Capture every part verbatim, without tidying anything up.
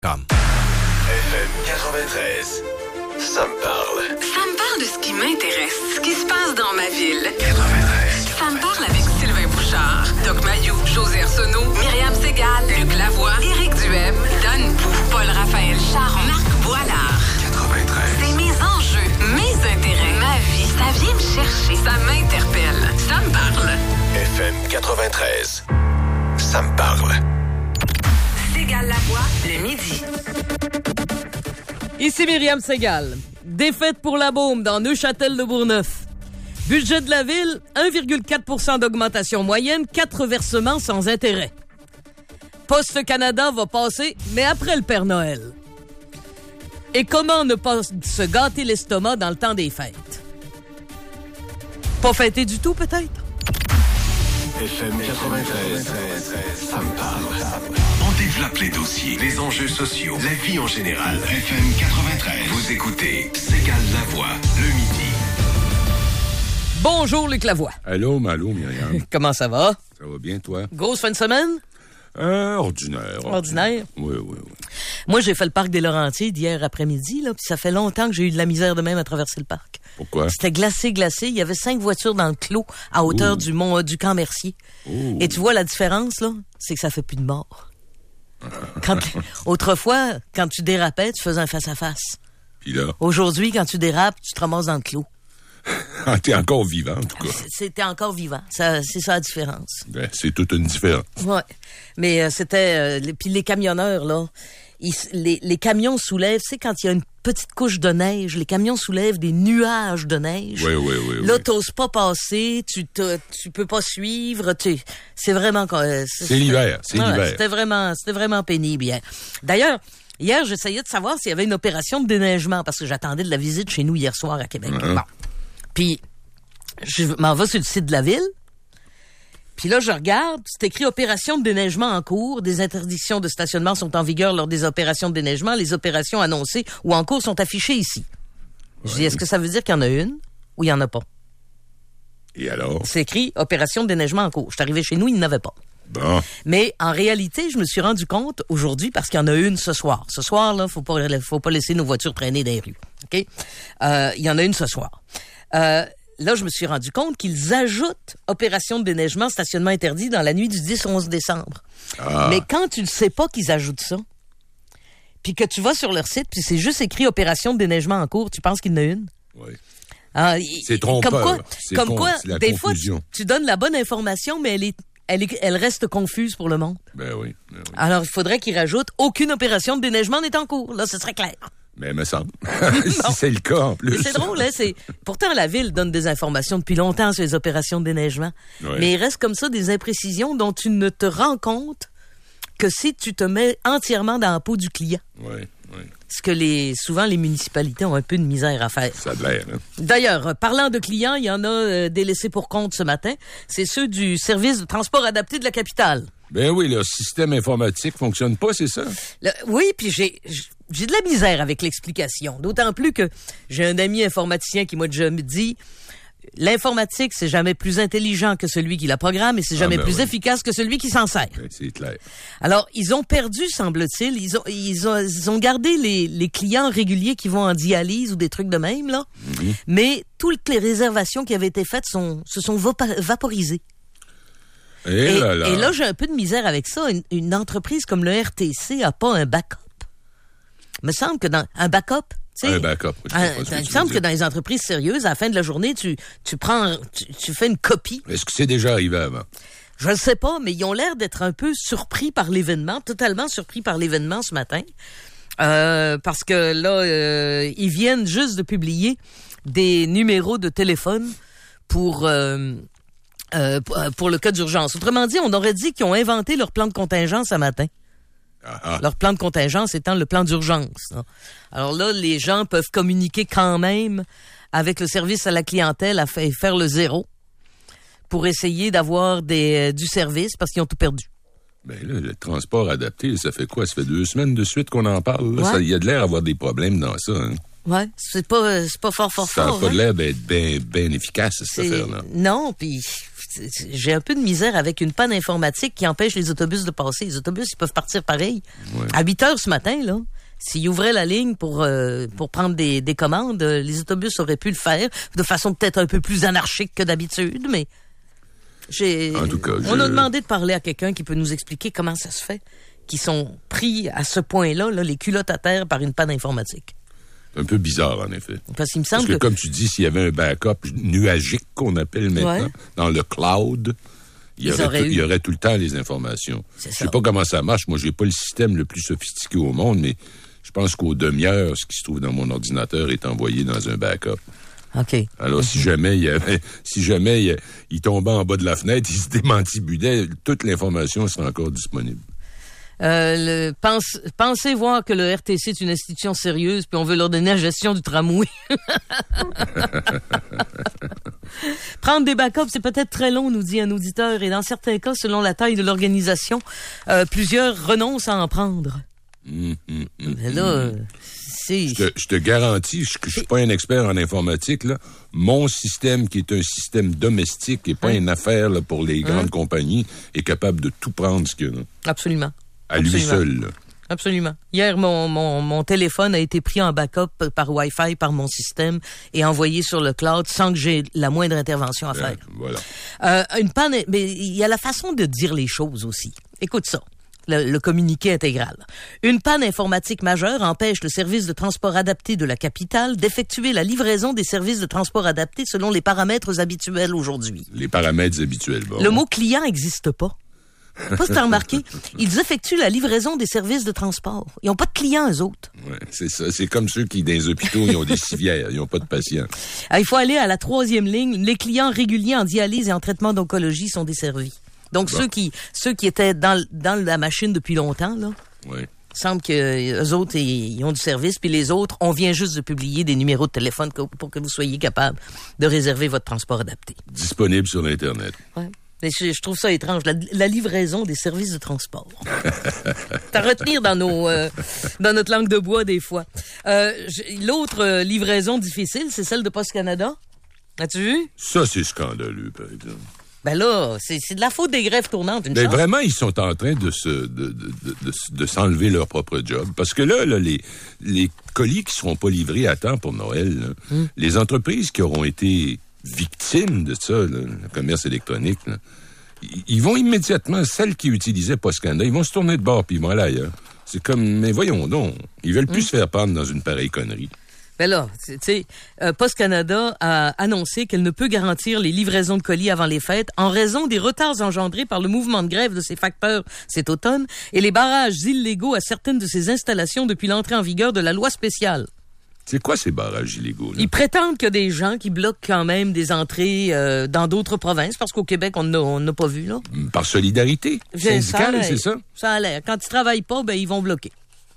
Comme. F M quatre-vingt-treize, ça me parle. Ça me parle de ce qui m'intéresse, ce qui se passe dans ma ville. quatre-vingt-treize. Ça me parle avec Sylvain Bouchard, Doc Mayou, José Arsenault, Myriam Ségal, Luc Lavoie, Éric Duhem, Dan Pou, Paul-Raphaël Charon, Marc Boilard. quatre-vingt-treize. C'est mes enjeux, mes intérêts, ma vie. Ça vient me chercher, ça m'interpelle. Ça me parle. F M quatre-vingt-treize, ça me parle. Ségal Lavoie, le midi. Ici Myriam Ségal. Défaite pour la Beaume dans Neuchâtel de Bourgneuf. Budget de la ville, un virgule quatre pour cent d'augmentation moyenne, quatre versements sans intérêt. Poste Canada va passer, mais après le Père Noël. Et comment ne pas se gâter l'estomac dans le temps des fêtes? Pas fêter du tout, peut-être? F M quatre-vingt-treize, ça me parle. On développe les dossiers, les enjeux sociaux, la vie en général. F M quatre-vingt-treize. Vous écoutez Ségal Lavoie, le midi. Bonjour, Luc Lavoie. Allô, allô, Myriam. Comment ça va? Ça va bien, toi? Grosse fin de semaine? Euh, ordinaire. Ordinaire? Oui, oui, oui. Moi, j'ai fait le parc des Laurentides hier après-midi, là, puis ça fait longtemps que j'ai eu de la misère de même à traverser le parc. Pourquoi? C'était glacé, glacé. Il y avait cinq voitures dans le clos à hauteur Ouh. du mont euh, du Camp Mercier. Ouh. Et tu vois la différence, là? C'est que ça fait plus de morts. Quand, autrefois, quand tu dérapais, tu faisais un face-à-face. Puis là, Aujourd'hui, quand tu dérapes, tu te ramasses dans le clos. ah, t'es encore vivant, en tout cas. C'était encore vivant. Ça, c'est ça la différence. Ben, c'est toute une différence. Ouais. Mais euh, c'était... Euh, les, puis les camionneurs, là, ils, les, les camions soulèvent... Tu sais, quand il y a une petite couche de neige, les camions soulèvent des nuages de neige. Oui, oui, oui. Là, oui. t'oses pas passer, tu te, tu peux pas suivre. Tu, c'est vraiment... Euh, c'est, C'est l'hiver, c'est ouais, l'hiver. C'était vraiment, c'était vraiment pénible hier. D'ailleurs, hier, j'essayais de savoir s'il y avait une opération de déneigement parce que j'attendais de la visite chez nous hier soir à Québec. Uh-huh. Bon. Puis, je m'en vais sur le site de la ville. Puis là, je regarde, c'est écrit opération de déneigement en cours. Des interdictions de stationnement sont en vigueur lors des opérations de déneigement. Les opérations annoncées ou en cours sont affichées ici. Je dis, est-ce que ça veut dire qu'il y en a une ou il n'y en a pas? Et alors? C'est écrit opération de déneigement en cours. Je suis arrivé chez nous, il n'y en avait pas. Bon. Mais en réalité, je me suis rendu compte aujourd'hui parce qu'il y en a une ce soir. Ce soir, là, faut pas, faut pas laisser nos voitures traîner dans les rues. OK? Euh, il y en a une ce soir. Euh, là, je me suis rendu compte qu'ils ajoutent opération de déneigement, stationnement interdit dans la nuit du dix au onze décembre. Ah. Mais quand tu ne sais pas qu'ils ajoutent ça, puis que tu vas sur leur site, puis c'est juste écrit opération de déneigement en cours, tu penses qu'il y en a une? Oui. Ah, C'est trompeur. Comme quoi, C'est comme con- quoi c'est la des fois, tu, confusion. tu donnes la bonne information, mais elle est, elle est, elle reste confuse pour le monde. Ben oui, ben oui. Alors, il faudrait qu'ils rajoutent aucune opération de déneigement n'est en cours. Là, ce serait clair. Mais me semble. si c'est le cas, en plus. Mais c'est drôle, hein? C'est... Pourtant, la Ville donne des informations depuis longtemps sur les opérations de déneigement. Oui. Mais il reste comme ça des imprécisions dont tu ne te rends compte que si tu te mets entièrement dans la peau du client. Oui, oui. Ce que les, souvent, les municipalités ont un peu de misère à faire. Ça a de l'air, hein? D'ailleurs, euh, parlant de clients, il y en a euh, des laissés pour compte ce matin. C'est ceux du service de transport adapté de la capitale. Ben oui, le système informatique fonctionne pas, c'est ça? Le- oui, puis j'ai j'ai de la misère avec l'explication. D'autant plus que j'ai un ami informaticien qui m'a déjà dit l'informatique, c'est jamais plus intelligent que celui qui la programme et c'est jamais Ah, ben plus oui. efficace que celui qui s'en sert. Ben, c'est clair. Alors, ils ont perdu, semble-t-il. Ils ont, ils ont, ils ont gardé les, les clients réguliers qui vont en dialyse ou des trucs de même, là. Mm-hmm. Mais toutes les réservations qui avaient été faites sont, se sont vapa- vaporisées. Et, Et, là, là. et là, j'ai un peu de misère avec ça. Une, une entreprise comme le R T C a pas un backup. Il me semble que dans un backup, tu sais, Un backup, oui, je un- comprends ce que il me tu semble veux que dire. dans les entreprises sérieuses, à la fin de la journée, tu, tu prends, tu, tu fais une copie. Est-ce que c'est déjà arrivé avant? Je ne sais pas, mais ils ont l'air d'être un peu surpris par l'événement, totalement surpris par l'événement ce matin. Euh, parce que là, euh, ils viennent juste de publier des numéros de téléphone pour... Euh, Euh, pour le cas d'urgence. Autrement dit, on aurait dit qu'ils ont inventé leur plan de contingence ce matin. Ah, ah. Leur plan de contingence étant le plan d'urgence. Là. Alors là, les gens peuvent communiquer quand même avec le service à la clientèle à fa- faire le zéro pour essayer d'avoir des, euh, du service parce qu'ils ont tout perdu. Ben là, le transport adapté, ça fait quoi? Ça fait deux semaines de suite qu'on en parle. là. Ouais. Ça- Il y a de l'air d'avoir des problèmes dans ça. Hein? Ouais, c'est pas, c'est pas fort, fort, Ça n'a fort. pas hein. de l'air d'être bien ben efficace, cette C'est- affaire-là. Non, puis j'ai un peu de misère avec une panne informatique qui empêche les autobus de passer. Les autobus, ils peuvent partir pareil. Ouais. À huit heures ce matin, là, s'ils ouvraient la ligne pour euh, pour prendre des, des commandes, les autobus auraient pu le faire de façon peut-être un peu plus anarchique que d'habitude, mais j'ai. En tout cas, on je... a demandé de parler à quelqu'un qui peut nous expliquer comment ça se fait qu'ils sont pris à ce point-là, là, les culottes à terre par une panne informatique. C'est un peu bizarre, en effet. Parce qu'il me semble Parce que, que... comme tu dis, s'il y avait un backup nuagique qu'on appelle maintenant, ouais. dans le cloud, il y, aurait tout, il y aurait tout le temps les informations. Je ne sais pas comment ça marche. Moi, j'ai pas le système le plus sophistiqué au monde, mais je pense qu'aux demi-heures, ce qui se trouve dans mon ordinateur est envoyé dans un backup. OK. Alors, mm-hmm. si jamais il y avait, si jamais il, il tombait en bas de la fenêtre, il se démantibulait, toute l'information sera encore disponible. Euh, le, pense, pensez voir que le R T C est une institution sérieuse, puis on veut leur donner la gestion du tramway. Prendre des backups, c'est peut-être très long, nous dit un auditeur, et dans certains cas, selon la taille de l'organisation, euh, plusieurs renoncent à en prendre. Mmh, mmh, mmh, Mais là, euh, c'est... Je te, je te garantis, je, je suis pas un expert en informatique, là. Mon système, qui est un système domestique et pas hein? une affaire là, pour les grandes hein? compagnies, est capable de tout prendre ce qu'il y a. Là. Absolument. À Absolument. lui seul. Là. Absolument. Hier, mon, mon, mon téléphone a été pris en backup par Wi-Fi, par mon système, et envoyé sur le cloud sans que j'ai la moindre intervention à faire. Voilà. Euh, une panne, mais il y a la façon de dire les choses aussi. Écoute ça. Le, le communiqué intégral. Une panne informatique majeure empêche le service de transport adapté de la capitale d'effectuer la livraison des services de transport adaptés selon les paramètres habituels aujourd'hui. Les paramètres habituels, bon. Le mot client n'existe pas. Pas si t'as remarqué, ils effectuent la livraison des services de transport. Ils n'ont pas de clients, eux autres. Ouais, c'est ça. C'est comme ceux qui, dans les hôpitaux, ils ont des civières. Ils n'ont pas de patients. Alors, il faut aller à la troisième ligne. Les clients réguliers en dialyse et en traitement d'oncologie sont desservis. Donc, bon. ceux qui ceux qui étaient dans, dans la machine depuis longtemps, là, ouais. il semble qu'eux autres, ils ont du service. Puis les autres, on vient juste de publier des numéros de téléphone pour que vous soyez capable de réserver votre transport adapté. Disponible sur l'Internet. Ouais. Mais je, je trouve ça étrange, la, la livraison des services de transport. C'est à retenir dans nos, euh, dans notre langue de bois des fois. Euh, je, l'autre euh, livraison difficile, c'est celle de Post Canada. As-tu vu? Ça, c'est scandaleux, par exemple. Ben là, c'est, c'est de la faute des grèves tournantes, une Ben chance. vraiment, ils sont en train de se, de, de, de, de, de s'enlever leur propre job. Parce que là, là les, les colis qui seront pas livrés à temps pour Noël, là, hum. les entreprises qui auront été victimes de ça, là, le commerce électronique, là, ils vont immédiatement, celles qui utilisaient Post Canada, ils vont se tourner de bord puis ils vont aller ailleurs. C'est comme, mais voyons donc, ils veulent plus hum. se faire prendre dans une pareille connerie. Ben là, tu sais, euh, Post Canada a annoncé qu'elle ne peut garantir les livraisons de colis avant les fêtes en raison des retards engendrés par le mouvement de grève de ses facteurs cet automne et les barrages illégaux à certaines de ses installations depuis l'entrée en vigueur de la loi spéciale. C'est quoi ces barrages illégaux, là? Ils prétendent qu'il y a des gens qui bloquent quand même des entrées euh, dans d'autres provinces, parce qu'au Québec, on n'a, on n'a pas vu, là. Par solidarité syndicale, c'est ça? Ça a l'air. Quand ils travaillent pas, ben ils vont bloquer.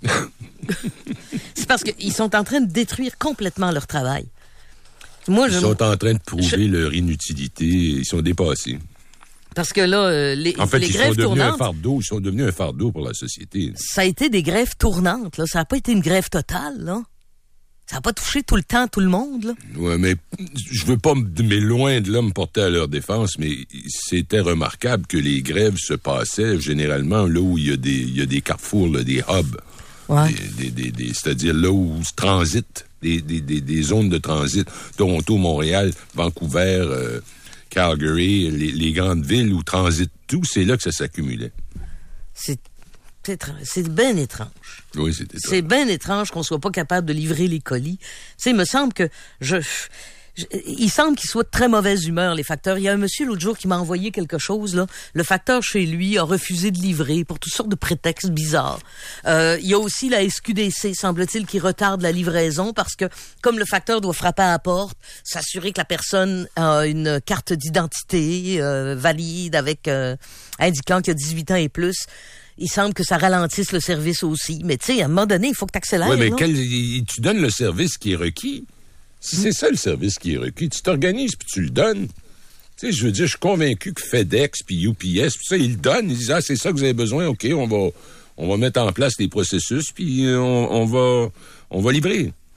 C'est parce qu'ils sont en train de détruire complètement leur travail. Moi, ils je, sont en train de prouver je, leur inutilité. Ils sont dépassés. Parce que là, euh, les, en fait, les ils grèves sont devenus tournantes... un fardeau. Ils sont devenus un fardeau pour la société. Ça a été des grèves tournantes, là. Ça n'a pas été une grève totale, là. Ça n'a pas touché tout le temps tout le monde, là. Ouais, mais je veux pas, mais loin de là me porter à leur défense, mais c'était remarquable que les grèves se passaient généralement là où il y a des, il y a des carrefours, là, des hubs. Ouais. Des, des, des, des, c'est-à-dire là où se transitent, des, des, des, des zones de transit. Toronto, Montréal, Vancouver, euh, Calgary, les, les grandes villes où transitent tout, c'est là que ça s'accumulait. C'est C'est, c'est bien étrange. Oui, c'est étrange. C'est bien étrange qu'on soit pas capable de livrer les colis. Tu sais, il me semble que je, je... Il semble qu'ils soient de très mauvaise humeur, les facteurs. Il y a un monsieur l'autre jour qui m'a envoyé quelque chose, là. Le facteur chez lui a refusé de livrer pour toutes sortes de prétextes bizarres. Euh, il y a aussi la S Q D C, semble-t-il, qui retarde la livraison parce que, comme le facteur doit frapper à la porte, s'assurer que la personne a une carte d'identité euh, valide avec euh, indiquant qu'il y a dix-huit ans et plus, il semble que ça ralentisse le service aussi. Mais tu sais, à un moment donné, il faut que tu accélères. Oui, mais là. Quel, tu donnes le service qui est requis. Si mmh. c'est ça le service qui est requis, tu t'organises puis tu le donnes. Tu sais, je veux dire, je suis convaincu que FedEx puis U P S, puis ça, ils le donnent. Ils disent, ah, c'est ça que vous avez besoin, OK, on va, on va mettre en place les processus puis on, on va, on va livrer.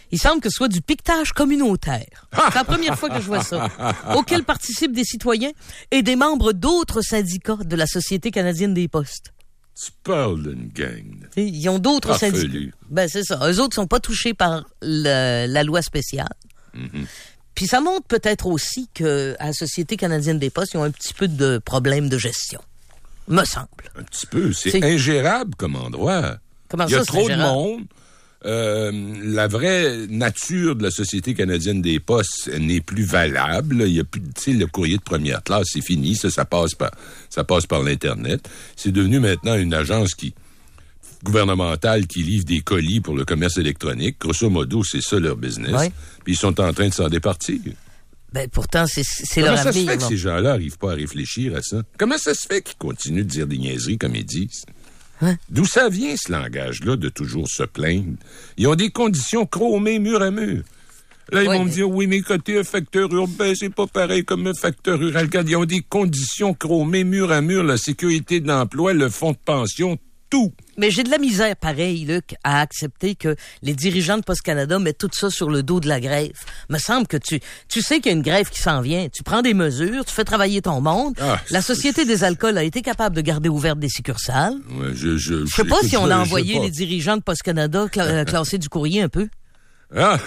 Il semble que ce soit du piquetage communautaire. C'est la première fois que je vois ça. Auquel participent des citoyens et des membres d'autres syndicats de la Société canadienne des postes. Tu parles d'une gang. Ils ont d'autres Ah, syndicats. felu. Ben, c'est ça. Eux autres sont pas touchés par le- la loi spéciale. Mm-hmm. Puis ça montre peut-être aussi que à la Société canadienne des postes, ils ont un petit peu de problèmes de gestion. Me semble. Un petit peu. C'est, C'est- ingérable comme endroit. Comment Il y a ça, c'est trop de ingérable? monde. Euh, la vraie nature de la Société canadienne des postes n'est plus valable. Il y a plus, tu sais, le courrier de première classe, c'est fini. Ça, ça passe par, ça passe par l'Internet. C'est devenu maintenant une agence qui, gouvernementale qui livre des colis pour le commerce électronique. Grosso modo, c'est ça leur business. Ouais. Puis ils sont en train de s'en départir. Ben, pourtant, c'est, c'est Comment leur ça se avenir. fait que là. ces gens-là n'arrivent pas à réfléchir à ça? Comment ça se fait qu'ils continuent de dire des niaiseries comme ils disent? Hein? D'où ça vient, ce langage-là, de toujours se plaindre? Ils ont des conditions chromées mur à mur. Là, ils Ouais, vont me mais- dire, oui, mais côté un facteur urbain, c'est pas pareil comme un facteur rural. Regarde, ils ont des conditions chromées mur à mur, la sécurité de l'emploi, le fonds de pension, tout. Mais j'ai de la misère, pareil, Luc, à accepter que les dirigeants de Post Canada mettent tout ça sur le dos de la grève. Me semble que tu, tu sais qu'il y a une grève qui s'en vient. Tu prends des mesures, tu fais travailler ton monde. Ah, la c'est- Société des alcools a été capable de garder ouvertes des succursales. Ouais, je, je, Je sais pas si on je- a je- envoyé je- les dirigeants de Post Canada cla- euh, classer du courrier un peu. Ah!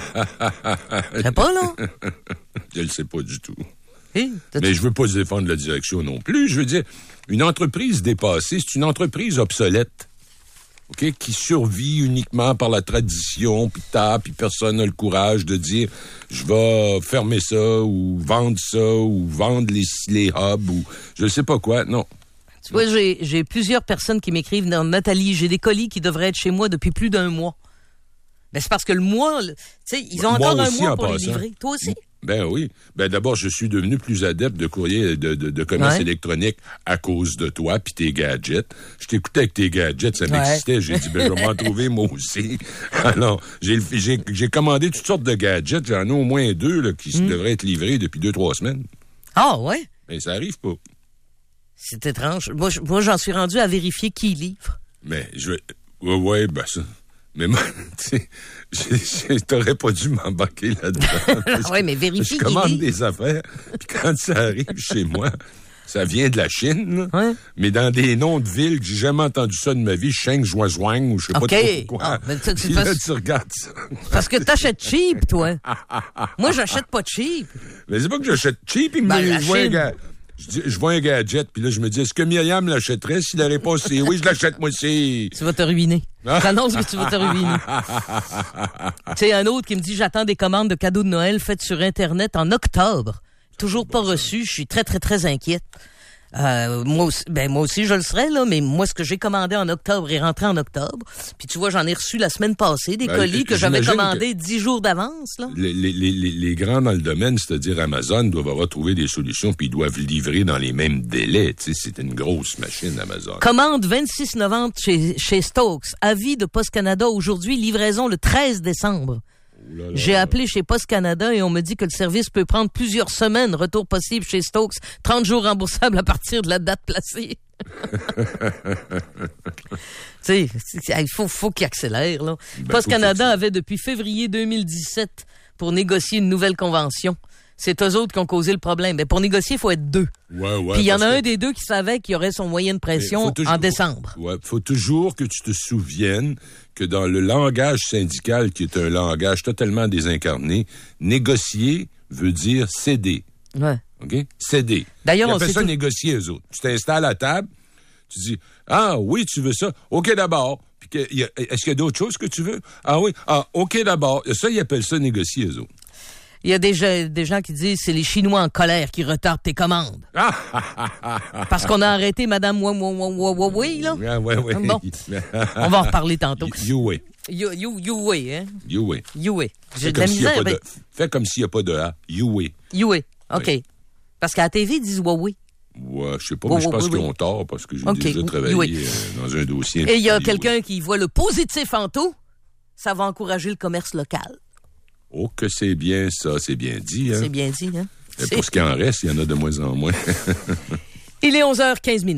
Je sais pas, là. Je le sais pas du tout. Hey, t'as- Mais je veux pas défendre la direction non plus. Je veux dire, une entreprise dépassée, c'est une entreprise obsolète. OK? Qui survit uniquement par la tradition, puis tard, puis personne n'a le courage de dire je vais fermer ça, ou vendre ça, ou vendre les, les hubs, ou je sais pas quoi. Non. Tu vois, j'ai, j'ai plusieurs personnes qui m'écrivent, non, Nathalie, j'ai des colis qui devraient être chez moi depuis plus d'un mois. Ben, c'est parce que le mois, le- tu sais, ils ont Moi encore un aussi, mois en pour les passant. livrer. Toi aussi? Ben oui. Ben d'abord, je suis devenu plus adepte de courrier de, de, de commerce Ouais. électronique à cause de toi puis tes gadgets. Je t'écoutais avec tes gadgets, ça Ouais. m'excitait. J'ai dit, ben je vais m'en trouver moi aussi. Alors, j'ai, j'ai, j'ai commandé toutes sortes de gadgets. J'en ai au moins deux là, qui Mm. devraient être livrés depuis deux, trois semaines. Ah, ouais? Mais ça arrive pas. C'est étrange. Moi, je- moi, j'en suis rendu à vérifier qui livre. Mais je vais... Ouais, ouais, ben ça... Mais moi, tu sais, j'ai- j'ai- t'aurais pas dû m'embarquer là-dedans. Parce Ouais, que mais vérifie Je qui commande livre. des affaires, puis quand ça arrive chez moi, ça vient de la Chine, là, Ouais. mais dans des noms de villes que j'ai jamais entendu ça de ma vie, Sheng, Zhuangzhuang, ou je sais OK. pas trop quoi. Ah, mais tu- tu Puis là, fasses- tu regardes ça. Parce que t'achètes cheap, toi. Moi, j'achète pas cheap. Mais c'est pas que j'achète cheap, il me Ben, dit, la je vois un Chine. ga- je dis- je vois un gadget, puis là, je me dis, est-ce que Myriam l'achèterait? Si la réponse c'est oui, je l'achète moi aussi. Tu vas te ruiner. J'annonce que tu vas te ruiner. Tu sais, un autre qui me dit, j'attends des commandes de cadeaux de Noël faites sur Internet en octobre. Toujours pas reçu. Je suis très, très, très inquiète. Euh, moi aussi, ben, moi aussi, je le serais, là, mais moi, ce que j'ai commandé en octobre est rentré en octobre. Puis tu vois, j'en ai reçu la semaine passée des Ben, colis que j'avais j'imagine commandés dix jours d'avance, là. Les, les, les, les grands dans le domaine, c'est-à-dire Amazon, doivent avoir trouvé des solutions puis ils doivent livrer dans les mêmes délais. Tu sais, c'est une grosse machine, Amazon. Commande vingt-six novembre chez, chez Stokes. Avis de Post Canada aujourd'hui, livraison le treize décembre. Ouh là là. J'ai appelé chez Post Canada et on me dit que le service peut prendre plusieurs semaines. Retour possible chez Stokes. trente jours remboursables à partir de la date placée. Tu sais, il faut, faut qu'il accélère, là. Ben, Post faut Canada qu'il- avait depuis février deux mille dix-sept pour négocier une nouvelle convention. C'est eux autres qui ont causé le problème. Mais pour négocier, il faut être deux. Ouais, ouais. Puis il y en a parce un que- des deux qui savait qu'il y aurait son moyen de Mais pression faut toujours- en décembre. Ouais, faut toujours que tu te souviennes que dans le langage syndical, qui est un langage totalement désincarné, négocier veut dire céder. Ouais. OK? Céder. D'ailleurs, Ils on appellent sait ça tout- négocier, eux autres. Tu t'installes à table, tu dis, ah oui, tu veux ça? OK, d'abord. Puis que- y a- est-ce qu'il y a d'autres choses que tu veux? Ah oui. Ah, OK, d'abord. Ça, ils appellent ça négocier, eux autres. Il y a des gens, des gens qui disent c'est les Chinois en colère qui retardent tes commandes. Parce qu'on a arrêté Madame Huawei, là. Ouais, ouais, ouais. Bon. On va en reparler tantôt. You way. You, you, Yue, hein? You way. Yue. J'ai Fais de la comme s'il y a misère. pas Ben, de- Fais comme s'il n'y a pas de A. You way. Yue. OK. Oui. Parce qu'à la T V, ils disent Huawei. Ouais, je sais pas, Oui, mais je oui, pense oui, qu'ils oui. ont tort parce que j'ai OK. déjà travaillé Oui. euh, dans un dossier. Et il y a Oui, quelqu'un oui. qui voit le positif en tout. Ça va encourager le commerce local. Oh, que c'est bien ça, c'est bien dit. Hein? C'est bien dit, hein? Et C'est- pour ce qui en reste, il y en a de moins en moins. Il est onze heures quinze minutes.